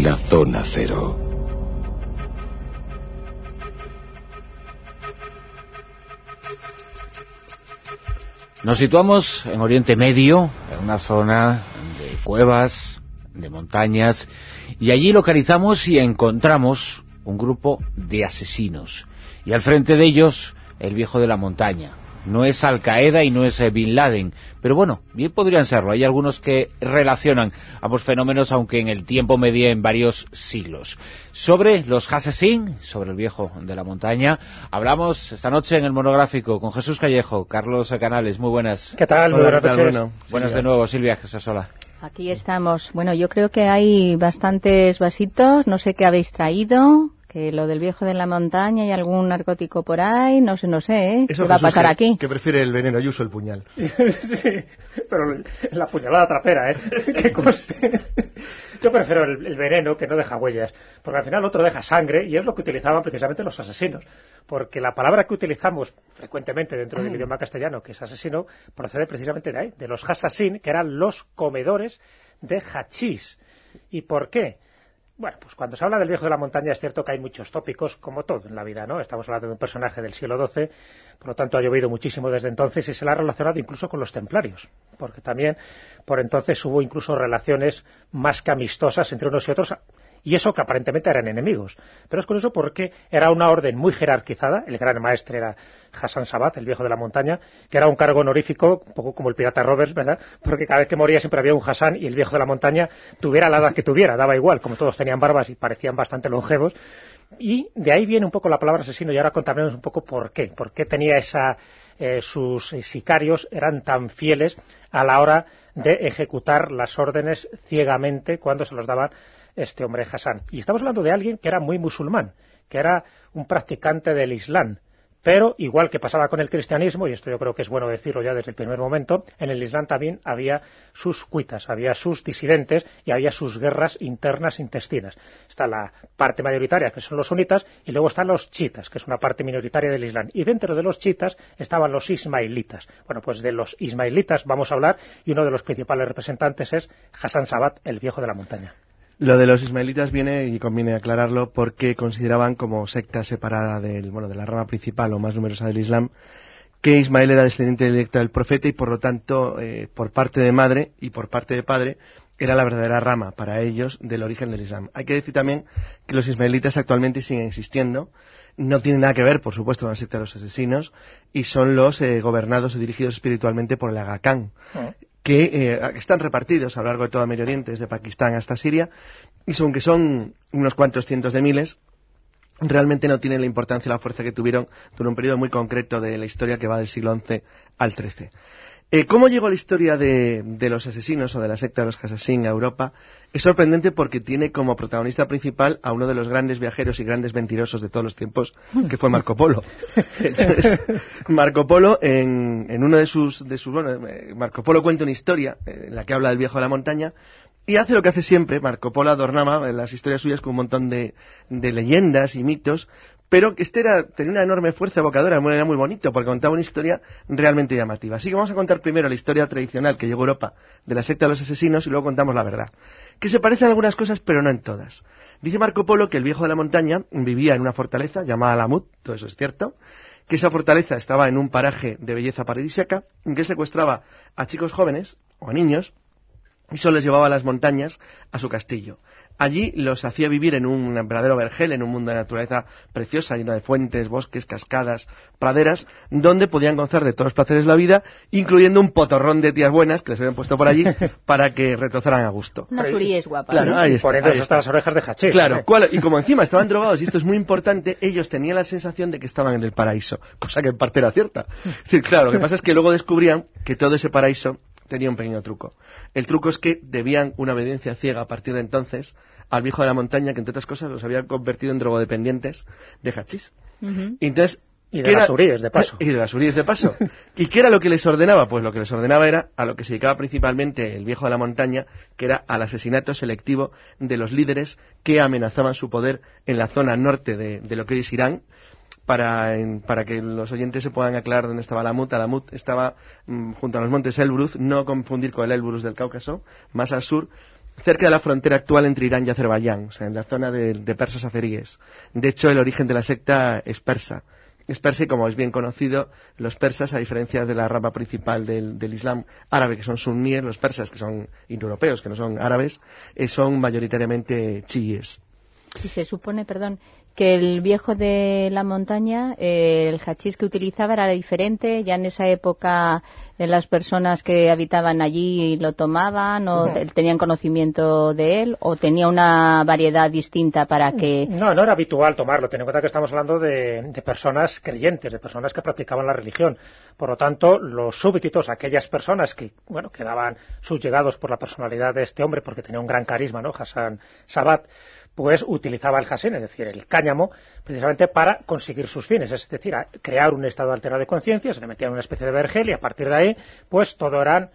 la Zona Cero. Nos situamos en Oriente Medio, en una zona de cuevas, de montañas, y allí localizamos y encontramos un grupo de asesinos. Y al frente de ellos, el viejo de la montaña. No es Al Qaeda y no es Bin Laden, pero bueno, bien podrían serlo. Hay algunos que relacionan ambos fenómenos, aunque en el tiempo medía en varios siglos. Sobre los Hassassin, sobre el viejo de la montaña, hablamos esta noche en el monográfico con Jesús Callejo, Carlos Canales. Muy buenas. ¿Qué tal? Muy buenas noches. Bueno. Buenas de nuevo, Silvia Casasola. Aquí estamos. Bueno, yo creo que hay bastantes vasitos, no sé qué habéis traído. Que lo del viejo de la montaña y algún narcótico por ahí, no sé, ¿eh? ¿Qué va a pasar aquí? Que prefiere el veneno, yo uso el puñal. Sí, pero la puñalada trapera, que coste. Yo prefiero el veneno, que no deja huellas, porque al final otro deja sangre, y es lo que utilizaban precisamente los asesinos. Porque la palabra que utilizamos frecuentemente dentro del idioma castellano, que es asesino, procede precisamente de ahí, de los Hassassin, que eran los comedores de hachís. ¿Y por qué? Bueno, pues cuando se habla del viejo de la montaña es cierto que hay muchos tópicos, como todo en la vida, ¿no? Estamos hablando de un personaje del siglo XII, por lo tanto ha llovido muchísimo desde entonces y se la ha relacionado incluso con los templarios, porque también por entonces hubo incluso relaciones más que amistosas entre unos y otros, y eso que aparentemente eran enemigos. Pero es curioso porque era una orden muy jerarquizada, el gran maestre era Hassan Sabat, el viejo de la montaña, que era un cargo honorífico, un poco como el pirata Roberts, ¿verdad? Porque cada vez que moría siempre había un Hassan y el viejo de la montaña, tuviera la edad que tuviera, daba igual, como todos tenían barbas y parecían bastante longevos. Y de ahí viene un poco la palabra asesino, y ahora contaremos un poco por qué. Por qué tenía sus sicarios eran tan fieles a la hora de ejecutar las órdenes ciegamente cuando se los daban este hombre Hassan. Y estamos hablando de alguien que era muy musulmán, que era un practicante del Islam, pero igual que pasaba con el cristianismo, y esto yo creo que es bueno decirlo ya desde el primer momento, en el Islam también había sus cuitas, había sus disidentes y había sus guerras internas intestinas. Está la parte mayoritaria, que son los sunitas, y luego están los chiitas, que es una parte minoritaria del Islam. Y dentro de los chiitas estaban los ismailitas. Bueno, pues de los ismailitas vamos a hablar, y uno de los principales representantes es Hassan Sabat, el viejo de la montaña. Lo de los ismaelitas viene, y conviene aclararlo, porque consideraban como secta separada de la rama principal o más numerosa del Islam, que Ismael era descendiente directo del profeta y por lo tanto, por parte de madre y por parte de padre, era la verdadera rama para ellos del origen del Islam. Hay que decir también que los ismaelitas actualmente siguen existiendo, no tienen nada que ver, por supuesto, con la secta de los asesinos, y son los gobernados o dirigidos espiritualmente por el Aga Khan, que están repartidos a lo largo de todo Medio Oriente, desde Pakistán hasta Siria, y aunque son unos cuantos cientos de miles, realmente no tienen la importancia y la fuerza que tuvieron durante un periodo muy concreto de la historia que va del siglo XI al XIII. ¿Cómo llegó la historia de los asesinos o de la secta de los Hassassin a Europa? Es sorprendente porque tiene como protagonista principal a uno de los grandes viajeros y grandes mentirosos de todos los tiempos, que fue Marco Polo. Entonces, Marco Polo, en uno de sus Marco Polo cuenta una historia en la que habla del viejo de la montaña, y hace lo que hace siempre. Marco Polo adornaba las historias suyas con un montón de leyendas y mitos, pero tenía una enorme fuerza evocadora, era muy bonito, porque contaba una historia realmente llamativa. Así que vamos a contar primero la historia tradicional que llegó a Europa de la secta de los asesinos, y luego contamos la verdad, que se parece en algunas cosas, pero no en todas. Dice Marco Polo que el viejo de la montaña vivía en una fortaleza llamada Alamut, todo eso es cierto, que esa fortaleza estaba en un paraje de belleza paradisíaca, en que secuestraba a chicos jóvenes o a niños, y solo les llevaba a las montañas, a su castillo. Allí los hacía vivir en un verdadero vergel, en un mundo de naturaleza preciosa, lleno de fuentes, bosques, cascadas, praderas, donde podían gozar de todos los placeres de la vida, incluyendo un potorrón de tías buenas que les habían puesto por allí para que retozaran a gusto. Unas uríes guapas. Claro, ¿no? ahí está, Por eso están las orejas de hachís. Claro, y como encima estaban drogados, y esto es muy importante, ellos tenían la sensación de que estaban en el paraíso, cosa que en parte era cierta. Es decir, claro, lo que pasa es que luego descubrían que todo ese paraíso tenía un pequeño truco. El truco es que debían una obediencia ciega a partir de entonces al viejo de la montaña, que entre otras cosas los había convertido en drogodependientes de hachís. Entonces, y de las uríes, de paso. Y de las uríes, de paso. ¿Y qué era lo que les ordenaba? Pues lo que les ordenaba era a lo que se dedicaba principalmente el viejo de la montaña, que era al asesinato selectivo de los líderes que amenazaban su poder en la zona norte de lo que hoy es Irán. Para que los oyentes se puedan aclarar dónde estaba Alamut. Alamut estaba junto a los montes Elbruz, no confundir con el Elbrus del Cáucaso, más al sur, cerca de la frontera actual entre Irán y Azerbaiyán, o sea, en la zona de persas azeríes. De hecho, el origen de la secta es persa. Es persa y, como es bien conocido, los persas, a diferencia de la rama principal del Islam árabe, que son suníes, los persas, que son indoeuropeos, que no son árabes, son mayoritariamente chiíes. Y se supone, que el viejo de la montaña, el hachís que utilizaba era diferente. Ya en esa época las personas que habitaban allí lo tomaban o tenían conocimiento de él, o tenía una variedad distinta para que... No era habitual tomarlo. Ten en cuenta que estamos hablando de personas creyentes, de personas que practicaban la religión. Por lo tanto, los súbditos, aquellas personas que quedaban subjugados por la personalidad de este hombre, porque tenía un gran carisma, ¿no? Hassan Sabat, pues utilizaba el hasín, es decir, el cáñamo, precisamente para conseguir sus fines, es decir, crear un estado alterado de conciencia. Se le metían una especie de vergel y a partir de ahí, pues todo eran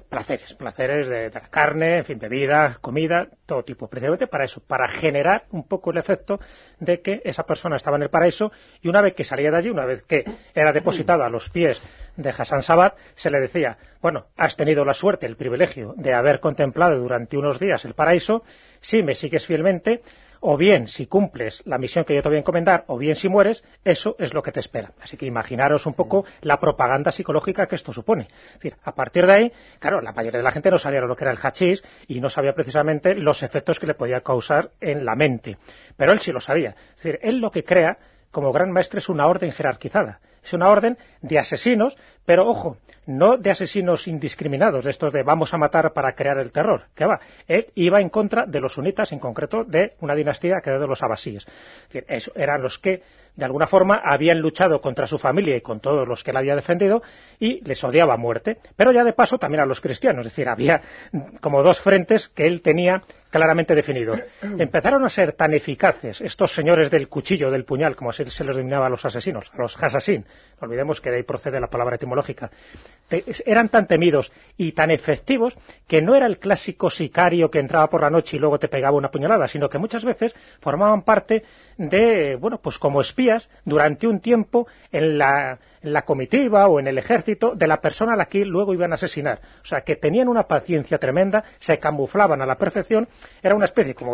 placeres de la carne, en fin, bebida, comida, todo tipo, precisamente para eso, para generar un poco el efecto de que esa persona estaba en el paraíso, y una vez que salía de allí, una vez que era depositado a los pies de Hassan Sabat, se le decía, bueno, has tenido la suerte, el privilegio de haber contemplado durante unos días el paraíso. Si me sigues fielmente, o bien si cumples la misión que yo te voy a encomendar, o bien si mueres, eso es lo que te espera. Así que imaginaros un poco la propaganda psicológica que esto supone. Es decir, a partir de ahí, claro, la mayoría de la gente no sabía lo que era el hachís y no sabía precisamente los efectos que le podía causar en la mente. Pero él sí lo sabía. Es decir, él lo que crea como gran maestre es una orden jerarquizada. Es una orden de asesinos, pero ojo, no de asesinos indiscriminados, de estos de vamos a matar para crear el terror, que va. Él iba en contra de los sunitas, en concreto de una dinastía que era de los abasíes. Es decir, eso eran los que, de alguna forma, habían luchado contra su familia y con todos los que él había defendido, y les odiaba a muerte. Pero ya de paso también a los cristianos, es decir, había como dos frentes que él tenía claramente definidos. Empezaron a ser tan eficaces estos señores del cuchillo, del puñal, como se les denominaba a los asesinos, a los hasasín, no olvidemos que de ahí procede la palabra etimológica, eran tan temidos y tan efectivos que no era el clásico sicario que entraba por la noche y luego te pegaba una puñalada, sino que muchas veces formaban parte de, pues como espías durante un tiempo en la comitiva o en el ejército de la persona a la que luego iban a asesinar. O sea, que tenían una paciencia tremenda, se camuflaban a la perfección, era una especie como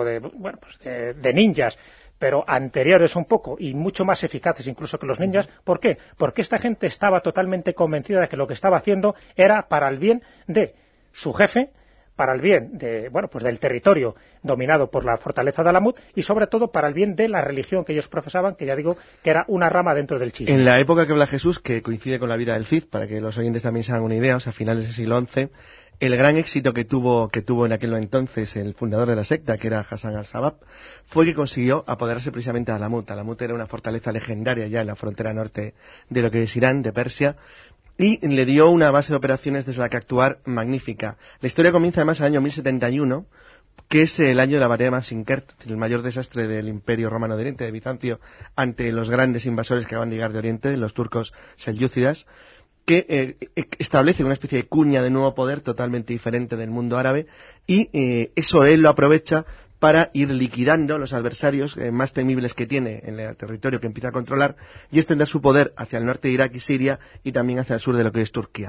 de ninjas, pero anteriores un poco y mucho más eficaces incluso que los ninjas. ¿Por qué? Porque esta gente estaba totalmente convencida de que lo que estaba haciendo era para el bien de su jefe, para el bien del territorio dominado por la fortaleza de Alamut, y sobre todo para el bien de la religión que ellos profesaban, que ya digo que era una rama dentro del chiismo. En la época que habla Jesús, que coincide con la vida del Cid, para que los oyentes también se hagan una idea, o sea, finales del siglo XI, el gran éxito que tuvo en aquel entonces el fundador de la secta, que era Hassan al-Sabat, fue que consiguió apoderarse precisamente de Alamut. Alamut era una fortaleza legendaria ya en la frontera norte de lo que es Irán, de Persia, y le dio una base de operaciones desde la que actuar magnífica. La historia comienza además en el año 1071, que es el año de la batalla de Manzikert, el mayor desastre del Imperio Romano de Oriente, de Bizancio, ante los grandes invasores que acaban de llegar de Oriente, los turcos selyúcidas, que establece una especie de cuña de nuevo poder totalmente diferente del mundo árabe, y eso él lo aprovecha para ir liquidando los adversarios más temibles que tiene en el territorio que empieza a controlar, y extender su poder hacia el norte de Irak y Siria y también hacia el sur de lo que es Turquía.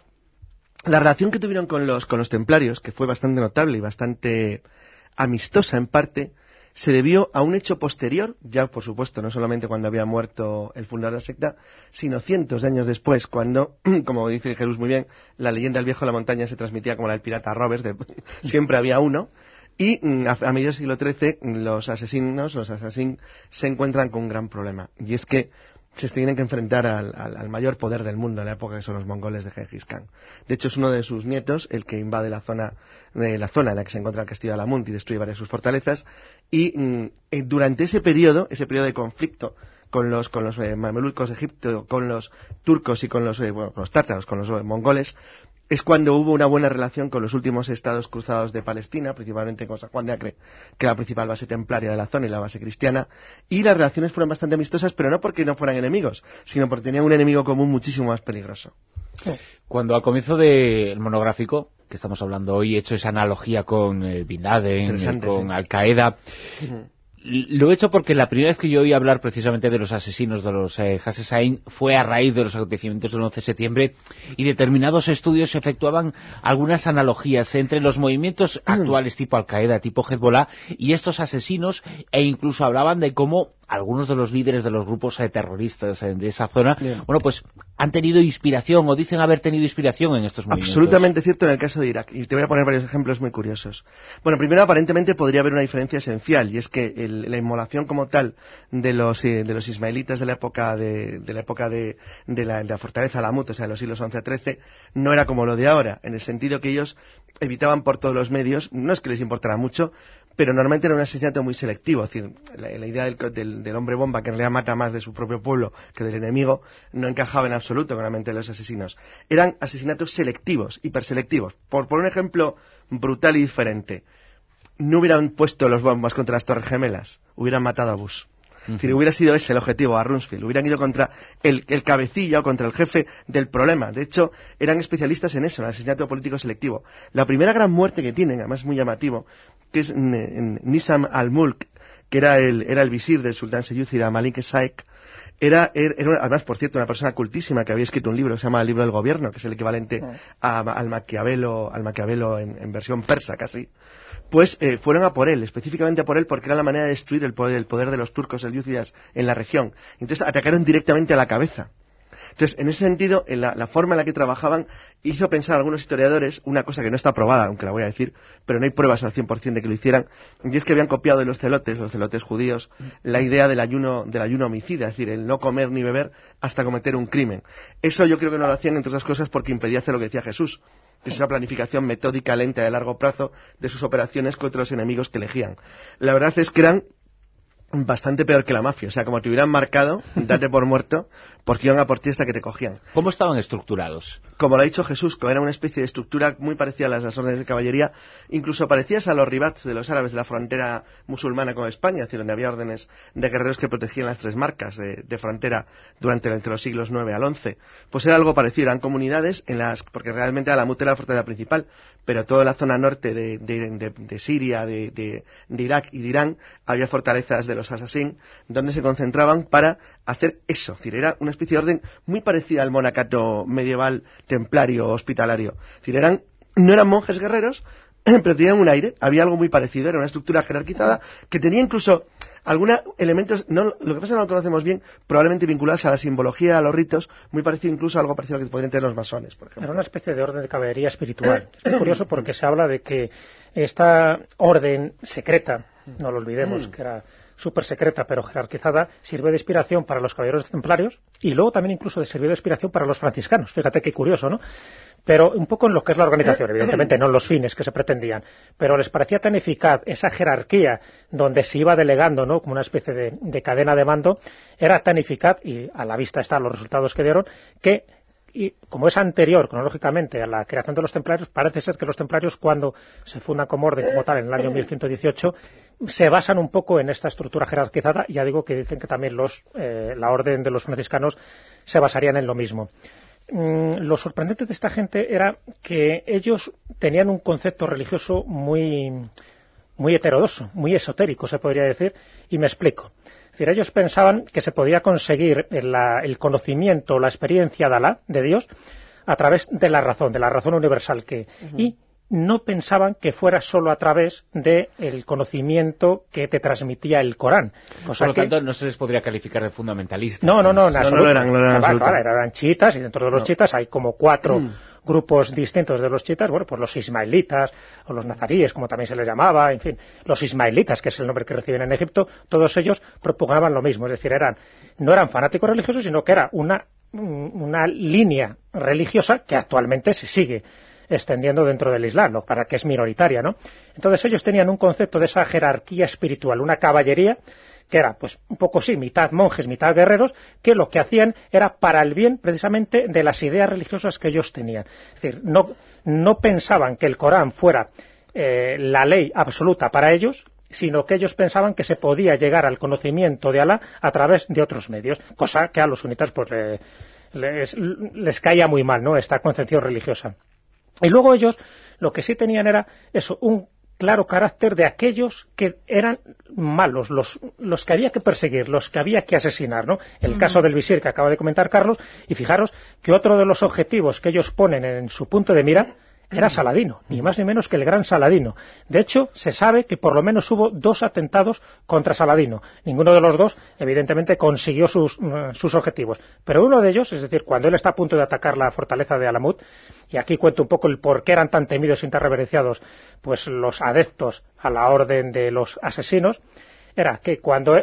La relación que tuvieron con los templarios, que fue bastante notable y bastante amistosa en parte, se debió a un hecho posterior, ya por supuesto no solamente cuando había muerto el fundador de la secta, sino cientos de años después, cuando, como dice Jesús muy bien, la leyenda del viejo de la montaña se transmitía como la del pirata Roberts, siempre había uno, y a mediados del siglo XIII los asesín, se encuentran con un gran problema, y es que se tienen que enfrentar al mayor poder del mundo en la época, que son los mongoles de Gengis Khan. De hecho, es uno de sus nietos el que invade la zona en la que se encuentra el castillo de Alamut y destruye varias de sus fortalezas, y durante ese periodo de conflicto con los mamelucos de Egipto, con los turcos y con los tártaros, con los mongoles, es cuando hubo una buena relación con los últimos estados cruzados de Palestina, principalmente con San Juan de Acre, que era la principal base templaria de la zona y la base cristiana, y las relaciones fueron bastante amistosas, pero no porque no fueran enemigos, sino porque tenían un enemigo común muchísimo más peligroso. Cuando al comienzo del monográfico, que estamos hablando hoy, he hecho esa analogía con Bin Laden, con Al-Qaeda, Lo he hecho porque la primera vez que yo oí hablar precisamente de los asesinos de los Hassasin fue a raíz de los acontecimientos del 11 de septiembre y determinados estudios efectuaban algunas analogías entre los movimientos actuales tipo Al-Qaeda, tipo Hezbollah y estos asesinos, e incluso hablaban de cómo algunos de los líderes de los grupos terroristas de esa zona, bueno, pues han tenido inspiración o dicen haber tenido inspiración en estos movimientos. Absolutamente cierto en el caso de Irak, y te voy a poner varios ejemplos muy curiosos. Bueno, primero, aparentemente podría haber una diferencia esencial, y es que la inmolación como tal de los ismaelitas de la época de la fortaleza Alamut, o sea, de los siglos XI a XIII, no era como lo de ahora, en el sentido que ellos evitaban por todos los medios, no es que les importara mucho, pero normalmente era un asesinato muy selectivo. Es decir, la idea del hombre bomba, que en realidad mata más de su propio pueblo que del enemigo, no encajaba en absoluto con la mente de los asesinos. Eran asesinatos selectivos, hiperselectivos. Por un ejemplo brutal y diferente, no hubieran puesto los bombas contra las Torres Gemelas, hubieran matado a Bush. Es decir, hubiera sido ese el objetivo, a Rumsfeld. Hubieran ido contra el cabecilla o contra el jefe del problema. De hecho, eran especialistas en eso, en el asesinato político selectivo. La primera gran muerte que tienen, además muy llamativo, que es Nizam al-Mulk, que era el visir del sultán seyúcida Malik Saik, era además, por cierto, una persona cultísima que había escrito un libro que se llama El libro del gobierno, que es el equivalente al Maquiavelo en versión persa casi. Pues fueron a por él, específicamente a por él, porque era la manera de destruir el poder de los turcos selyúcidas en la región. Entonces atacaron directamente a la cabeza. Entonces, en ese sentido, la forma en la que trabajaban hizo pensar a algunos historiadores una cosa que no está probada, aunque la voy a decir, pero no hay pruebas al 100% de que lo hicieran, y es que habían copiado de los celotes judíos, la idea del ayuno homicida, es decir, el no comer ni beber hasta cometer un crimen. Eso yo creo que no lo hacían, entre otras cosas, porque impedía hacer lo que decía Jesús, esa planificación metódica, lenta, de largo plazo de sus operaciones contra los enemigos que elegían. La verdad es que eran bastante peor que la mafia, o sea, como te hubieran marcado, date por muerto, porque iban a por ti hasta que te cogían. ¿Cómo estaban estructurados? Como lo ha dicho Jesús, era una especie de estructura muy parecida a las órdenes de caballería, incluso parecidas a los ribats de los árabes de la frontera musulmana con España, es decir, donde había órdenes de guerreros que protegían las 3 marcas de frontera entre los siglos 9 al 11. Pues era algo parecido, eran comunidades porque realmente Alamut era la fortaleza principal, pero toda la zona norte de Siria, de Irak y de Irán, había fortalezas de los Hassasin, donde se concentraban para hacer eso. Es decir, era una especie de orden muy parecida al monacato medieval templario hospitalario. Es decir, no eran monjes guerreros, pero tenían un aire, había algo muy parecido, era una estructura jerarquizada que tenía incluso algunos elementos, lo que pasa es que no lo conocemos bien, probablemente vinculados a la simbología, a los ritos, muy parecido incluso a algo parecido a lo que podrían tener los masones, por ejemplo. Era una especie de orden de caballería espiritual. Es muy curioso porque se habla de que esta orden secreta, no lo olvidemos, que era súper secreta pero jerarquizada, sirve de inspiración para los caballeros templarios y luego también incluso sirvió de inspiración para los franciscanos. Fíjate qué curioso, ¿no? Pero un poco en lo que es la organización, evidentemente no en los fines que se pretendían, pero les parecía tan eficaz esa jerarquía donde se iba delegando, ¿no?, como una especie de cadena de mando, era tan eficaz, y a la vista están los resultados que dieron, que y como es anterior cronológicamente a la creación de los templarios, parece ser que los templarios, cuando se fundan como orden como tal en el año 1118, se basan un poco en esta estructura jerarquizada. Ya digo que dicen que también la orden de los franciscanos se basarían en lo mismo. Lo sorprendente de esta gente era que ellos tenían un concepto religioso muy heterodoxo, muy esotérico, se podría decir, y me explico. Es decir, ellos pensaban que se podía conseguir el conocimiento, la experiencia de Alá, de Dios, a través de la razón universal y no pensaban que fuera solo a través del conocimiento que te transmitía el Corán. Por lo tanto, no se les podría calificar de fundamentalistas. No, en absoluto. No eran chiitas, y dentro de los chiitas hay como 4 grupos distintos de los chiitas, bueno, pues los ismaelitas, o los nazaríes, como también se les llamaba, en fin, los ismaelitas, que es el nombre que reciben en Egipto, todos ellos propugnaban lo mismo, es decir, no eran fanáticos religiosos, sino que era una línea religiosa que actualmente se sigue extendiendo dentro del Islam, para que es minoritaria, ¿no? Entonces ellos tenían un concepto de esa jerarquía espiritual, una caballería que era, pues, un poco sí, mitad monjes, mitad guerreros, que lo que hacían era para el bien, precisamente, de las ideas religiosas que ellos tenían. Es decir, no pensaban que el Corán fuera la ley absoluta para ellos, sino que ellos pensaban que se podía llegar al conocimiento de Alá a través de otros medios, cosa que a los sunitas, pues, les caía muy mal, ¿no?, esta concepción religiosa. Y luego ellos lo que sí tenían era eso, un claro carácter de aquellos que eran malos, los que había que perseguir, los que había que asesinar, ¿no? El caso del visir que acaba de comentar Carlos, y fijaros que otro de los objetivos que ellos ponen en su punto de mira era Saladino, ni más ni menos que el gran Saladino. De hecho, se sabe que por lo menos hubo 2 atentados contra Saladino. Ninguno de los 2, evidentemente, consiguió sus objetivos. Pero uno de ellos, es decir, cuando él está a punto de atacar la fortaleza de Alamut, y aquí cuento un poco el por qué eran tan temidos y tan reverenciados, pues los adeptos a la orden de los asesinos, era que cuando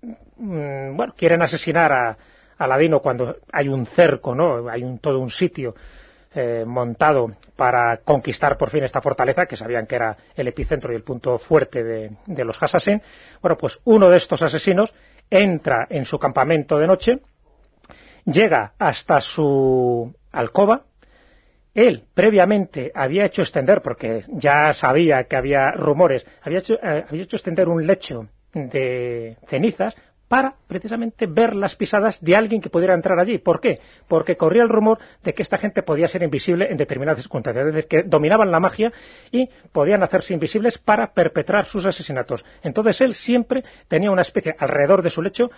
quieren asesinar a Aladino, cuando hay un cerco, ¿no? Hay todo un sitio montado para conquistar por fin esta fortaleza, que sabían que era el epicentro y el punto fuerte de los Hasassin. Bueno, pues uno de estos asesinos entra en su campamento de noche, llega hasta su alcoba. Él previamente había hecho extender, porque ya sabía que había rumores, había hecho extender un lecho de cenizas para precisamente ver las pisadas de alguien que pudiera entrar allí. ¿Por qué? Porque corría el rumor de que esta gente podía ser invisible en determinadas circunstancias, es decir, que dominaban la magia y podían hacerse invisibles para perpetrar sus asesinatos. Entonces él siempre tenía una especie, alrededor de su lecho,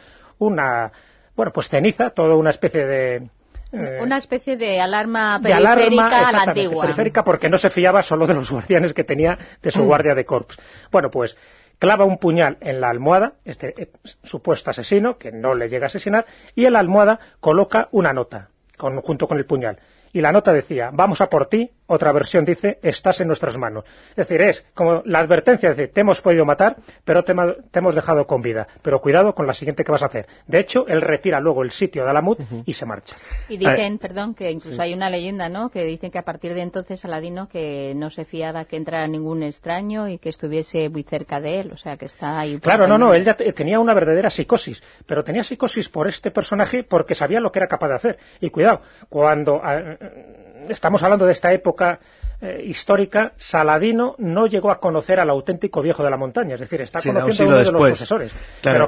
pues ceniza, toda una especie de... una especie de alarma periférica a la antigua. Periférica, porque no se fiaba solo de los guardianes que tenía de su guardia de corps. Bueno, pues clava un puñal en la almohada, este supuesto asesino, que no le llega a asesinar, y en la almohada coloca una nota, junto con el puñal. Y la nota decía, vamos a por ti, otra versión dice, estás en nuestras manos. Es decir, es como la advertencia de te hemos podido matar, pero te hemos dejado con vida. Pero cuidado con la siguiente que vas a hacer. De hecho, él retira luego el sitio de Alamut y se marcha. Y dicen, que incluso hay una leyenda, ¿no?, que dicen que a partir de entonces Saladino que no se fiaba que entrara ningún extraño y que estuviese muy cerca de él, o sea, que está ahí... Claro, no, él ya tenía una verdadera psicosis, pero tenía psicosis por este personaje porque sabía lo que era capaz de hacer. Y cuidado, cuando... estamos hablando de esta época histórica, Saladino no llegó a conocer al auténtico viejo de la montaña, es decir, está conociendo a uno de los sucesores, claro, pero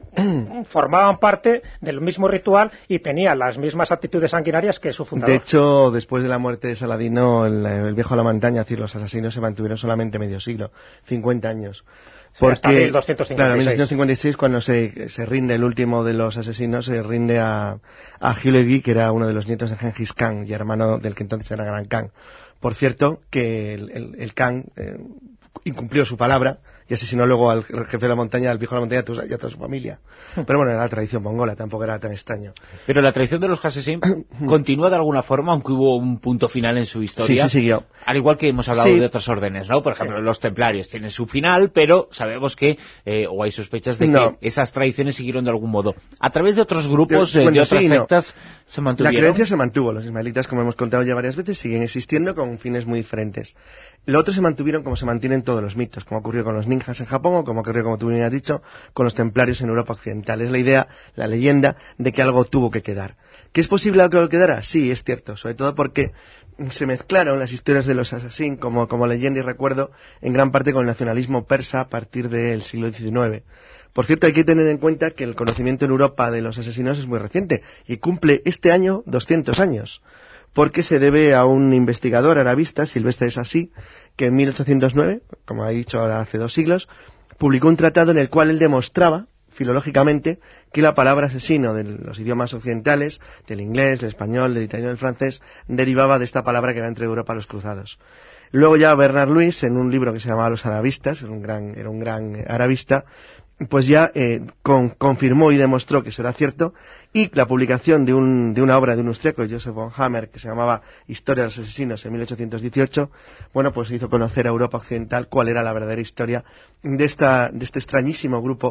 que formaban parte del mismo ritual y tenía las mismas actitudes sanguinarias que su fundador. De hecho, después de la muerte de Saladino, el viejo de la montaña, es decir, los asesinos se mantuvieron solamente medio siglo, 50 años. Porque, hasta 1256. Claro, en 1256, cuando se rinde el último de los asesinos, se rinde a Hülegi, que era uno de los nietos de Genghis Khan y hermano del que entonces era Gran Khan. Por cierto, que el Khan incumplió su palabra y asesinó luego al jefe de la montaña, al viejo de la montaña y a toda su familia. Pero bueno, era la tradición mongola, tampoco era tan extraño. Pero la tradición de los Hasassin continúa de alguna forma, aunque hubo un punto final en su historia. Sí, siguió. Al igual que hemos hablado de otras órdenes, ¿no? Por ejemplo, los templarios tienen su final, pero sabemos que, o hay sospechas de que esas tradiciones siguieron de algún modo. A través de otros grupos, de otras sectas, se mantuvieron. La creencia se mantuvo. Los ismaelitas, como hemos contado ya varias veces, siguen existiendo con fines muy diferentes. Lo otro se mantuvieron como se mantienen todos los mitos, como ocurrió con los ninjas en Japón o como ocurrió, como tú bien has dicho, con los templarios en Europa Occidental. Es la idea, la leyenda, de que algo tuvo que quedar. ¿Que es posible que quedara? Sí, es cierto, sobre todo porque se mezclaron las historias de los Hasassin como leyenda y recuerdo en gran parte con el nacionalismo persa a partir del siglo XIX. Por cierto, hay que tener en cuenta que el conocimiento en Europa de los asesinos es muy reciente y cumple este año 200 años. Porque se debe a un investigador arabista, Silvestre Sassi, que en 1809, como ha dicho ahora hace 2 siglos, publicó un tratado en el cual él demostraba, filológicamente, que la palabra asesino de los idiomas occidentales, del inglés, del español, del italiano y del francés, derivaba de esta palabra que era entre Europa los cruzados. Luego ya Bernard Luis, en un libro que se llamaba Los Arabistas, era un gran arabista, pues ya confirmó y demostró que eso era cierto, y la publicación de una obra de un austriaco, Joseph von Hammer, que se llamaba Historia de los asesinos en 1818, bueno, pues hizo conocer a Europa Occidental cuál era la verdadera historia de este extrañísimo grupo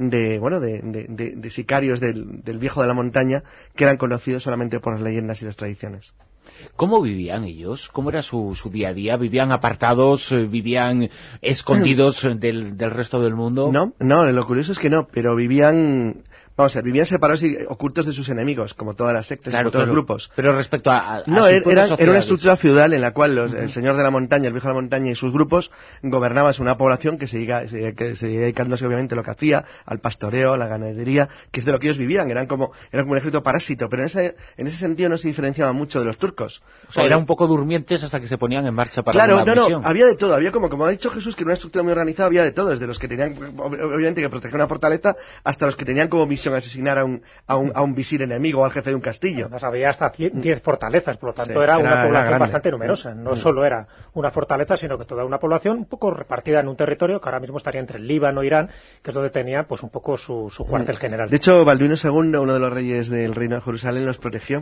de sicarios del viejo de la montaña, que eran conocidos solamente por las leyendas y las tradiciones. ¿Cómo vivían ellos? ¿Cómo era su día a día? ¿Vivían apartados? ¿Vivían escondidos del resto del mundo? No, lo curioso es que no, pero vivían vamos a ver, vivían separados y ocultos de sus enemigos, como todas las sectas, como todos los grupos. Pero respecto a no, era una estructura feudal en la cual el señor de la montaña, el viejo de la montaña y sus grupos gobernaban una población que se dedicándose obviamente a lo que hacía, al pastoreo, a la ganadería, que es de lo que ellos vivían, eran como un ejército parásito, pero en ese sentido no se diferenciaban mucho de los turcos. O sea, eran un poco durmientes hasta que se ponían en marcha para una misión. Claro, había de todo, había como ha dicho Jesús, que en una estructura muy organizada había de todo, desde los que tenían obviamente que proteger una fortaleza hasta los que tenían como misión asesinar a un visir enemigo o al jefe de un castillo. Además, había hasta 10 fortalezas, por lo tanto era una población bastante numerosa. No solo era una fortaleza, sino que toda una población un poco repartida en un territorio que ahora mismo estaría entre el Líbano e Irán, que es donde tenía pues un poco su cuartel general. De hecho, Balduino II, uno de los reyes del reino de Jerusalén, los protegió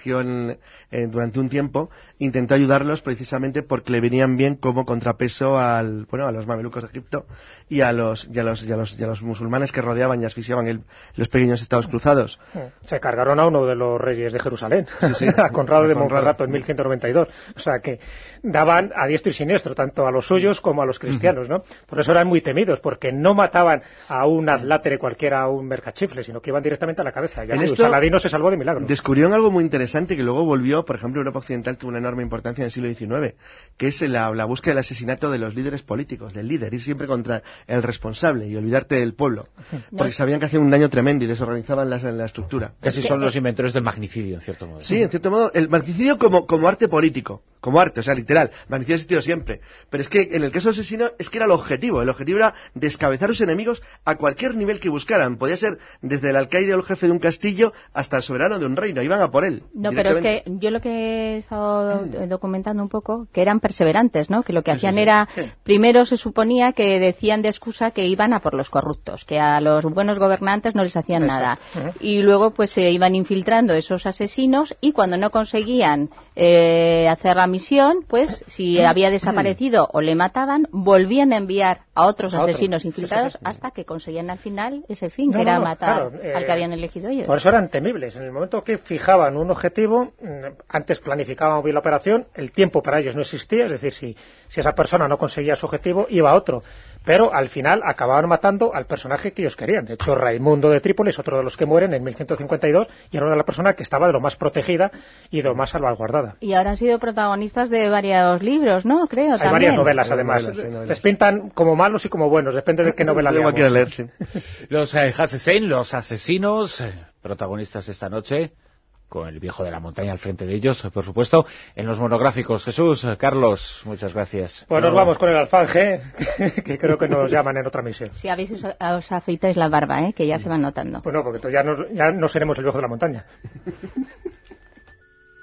durante un tiempo, intentó ayudarlos precisamente porque le venían bien como contrapeso a los mamelucos de Egipto y a los musulmanes que rodeaban y asfixiaban los pequeños estados cruzados. Se cargaron a uno de los reyes de Jerusalén, a Conrado de Montferrato en 1192. O sea que daban a diestro y siniestro, tanto a los suyos como a los cristianos, ¿no? Por eso eran muy temidos, porque no mataban a un adlátere cualquiera, a un mercachifle, sino que iban directamente a la cabeza. Y Saladino se salvó de milagro. Descubrieron algo muy interesante que luego volvió, por ejemplo, Europa Occidental tuvo una enorme importancia en el siglo XIX, que es la búsqueda del asesinato de los líderes políticos, del líder, ir siempre contra el responsable y olvidarte del pueblo, porque sabían que hacían un daño tremendo y desorganizaban la estructura. Casi son los inventores del magnicidio, en cierto modo. Sí, en cierto modo, el magnicidio como arte político, como arte, o sea, literal. El magnicidio ha existido siempre. Pero es que en el caso del asesino es que era el objetivo. El objetivo era descabezar a sus enemigos a cualquier nivel que buscaran. Podía ser desde el alcaide o el jefe de un castillo hasta el soberano de un reino. Iban a por él. No, pero es que yo lo que he estado documentando un poco, que eran perseverantes, ¿no? Que lo que hacían era, primero se suponía que decían de excusa que iban a por los corruptos, que a los buenos gobernantes no les hacían nada. Y luego pues se iban infiltrando esos asesinos y cuando no conseguían hacer la misión, pues si había desaparecido o le mataban, volvían a enviar a otros asesinos infiltrados hasta que conseguían al final ese fin, que era matar al que habían elegido ellos. Por eso eran temibles. En el momento que fijaban un objetivo, antes planificaban bien la operación, el tiempo para ellos no existía, es decir, si esa persona no conseguía su objetivo, iba a otro. Pero al final acababan matando al personaje que ellos querían. De hecho, Raimundo de Trípoli es otro de los que mueren en 1152 y era una de las personas que estaba de lo más protegida y de lo más salvaguardada. Y ahora han sido protagonistas de varios libros, ¿no? Creo, Hay varias novelas, además. Les pintan como malos y como buenos, depende de qué novela leamos. Los Hassein, los asesinos, protagonistas esta noche, con el viejo de la montaña al frente de ellos, por supuesto, en los monográficos. Jesús, Carlos, muchas gracias. Pues nos vamos con el alfanje, que creo que nos llaman en otra misión. Si os afeitáis la barba, que ya se van notando. Pues no, porque ya no seremos el viejo de la montaña.